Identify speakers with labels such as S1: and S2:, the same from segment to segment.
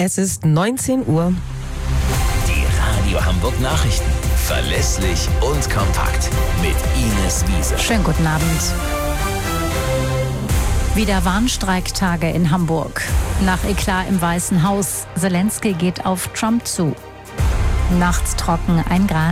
S1: Es ist 19 Uhr.
S2: Die Radio Hamburg Nachrichten. Verlässlich und kompakt. Mit Ines Wiese.
S3: Schönen guten Abend. Wieder Warnstreiktage in Hamburg. Nach Eklat im Weißen Haus. Zelensky geht auf Trump zu. Nachts trocken, 1 Grad.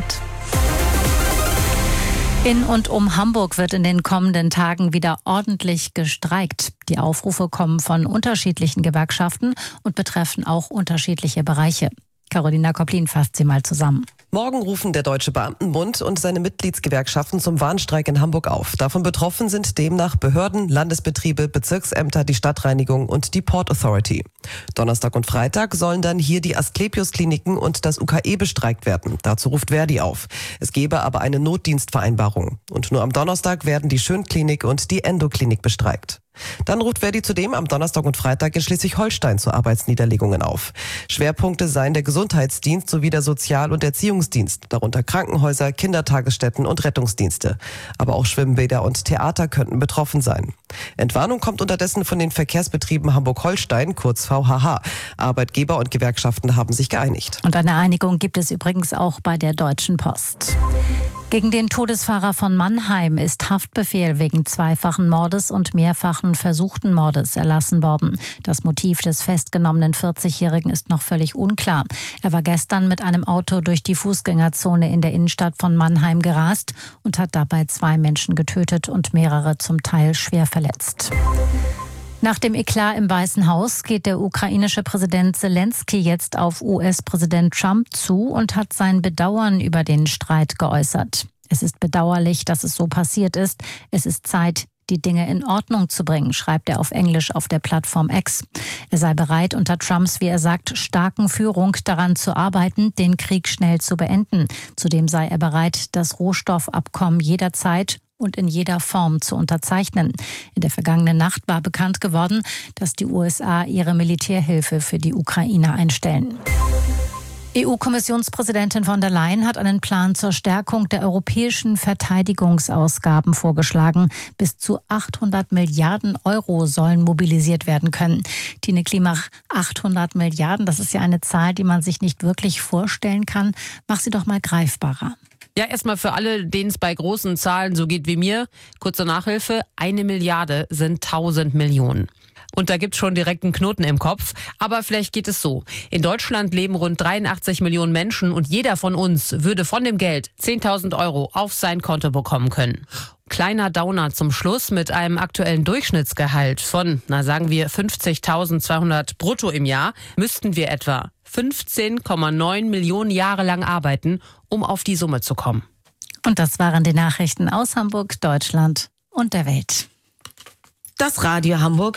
S3: In und um Hamburg wird in den kommenden Tagen wieder ordentlich gestreikt. Die Aufrufe kommen von unterschiedlichen Gewerkschaften und betreffen auch unterschiedliche Bereiche. Carolina Koplin fasst sie mal zusammen.
S1: Morgen rufen der Deutsche Beamtenbund und seine Mitgliedsgewerkschaften zum Warnstreik in Hamburg auf. Davon betroffen sind demnach Behörden, Landesbetriebe, Bezirksämter, die Stadtreinigung und die Port Authority. Donnerstag und Freitag sollen dann hier die Asklepios-Kliniken und das UKE bestreikt werden. Dazu ruft Verdi auf. Es gebe aber eine Notdienstvereinbarung. Und nur am Donnerstag werden die Schönklinik und die Endoklinik bestreikt. Dann ruft Verdi zudem am Donnerstag und Freitag in Schleswig-Holstein zu Arbeitsniederlegungen auf. Schwerpunkte seien der Gesundheitsdienst sowie der Sozial- und Erziehungsdienst, darunter Krankenhäuser, Kindertagesstätten und Rettungsdienste. Aber auch Schwimmbäder und Theater könnten betroffen sein. Entwarnung kommt unterdessen von den Verkehrsbetrieben Hamburg-Holstein, kurz VHH. Arbeitgeber und Gewerkschaften haben sich geeinigt.
S3: Und eine Einigung gibt es übrigens auch bei der Deutschen Post. Gegen den Todesfahrer von Mannheim ist Haftbefehl wegen zweifachen Mordes und mehrfachen versuchten Mordes erlassen worden. Das Motiv des festgenommenen 40-Jährigen ist noch völlig unklar. Er war gestern mit einem Auto durch die Fußgängerzone in der Innenstadt von Mannheim gerast und hat dabei 2 Menschen getötet und mehrere zum Teil schwer verletzt. Nach dem Eklat im Weißen Haus geht der ukrainische Präsident Zelensky jetzt auf US-Präsident Trump zu und hat sein Bedauern über den Streit geäußert. Es ist bedauerlich, dass es so passiert ist. Es ist Zeit, die Dinge in Ordnung zu bringen, schreibt er auf Englisch auf der Plattform X. Er sei bereit, unter Trumps, wie er sagt, starken Führung daran zu arbeiten, den Krieg schnell zu beenden. Zudem sei er bereit, das Rohstoffabkommen jederzeit und in jeder Form zu unterzeichnen. In der vergangenen Nacht war bekannt geworden, dass die USA ihre Militärhilfe für die Ukraine einstellen. EU-Kommissionspräsidentin von der Leyen hat einen Plan zur Stärkung der europäischen Verteidigungsausgaben vorgeschlagen. Bis zu 800 Milliarden Euro sollen mobilisiert werden können. Tine Klimach, 800 Milliarden, das ist ja eine Zahl, die man sich nicht wirklich vorstellen kann. Mach sie doch mal greifbarer.
S4: Ja, erstmal für alle, denen es bei großen Zahlen so geht wie mir. Kurze Nachhilfe, 1 Milliarde sind 1000 Millionen. Und da gibt's schon direkt einen Knoten im Kopf. Aber vielleicht geht es so. In Deutschland leben rund 83 Millionen Menschen und jeder von uns würde von dem Geld 10.000 Euro auf sein Konto bekommen können. Kleiner Downer zum Schluss: mit einem aktuellen Durchschnittsgehalt von, sagen wir 50.200 brutto im Jahr, müssten wir etwa 15,9 Millionen Jahre lang arbeiten, um auf die Summe zu kommen.
S3: Und das waren die Nachrichten aus Hamburg, Deutschland und der Welt.
S1: Das Radio Hamburg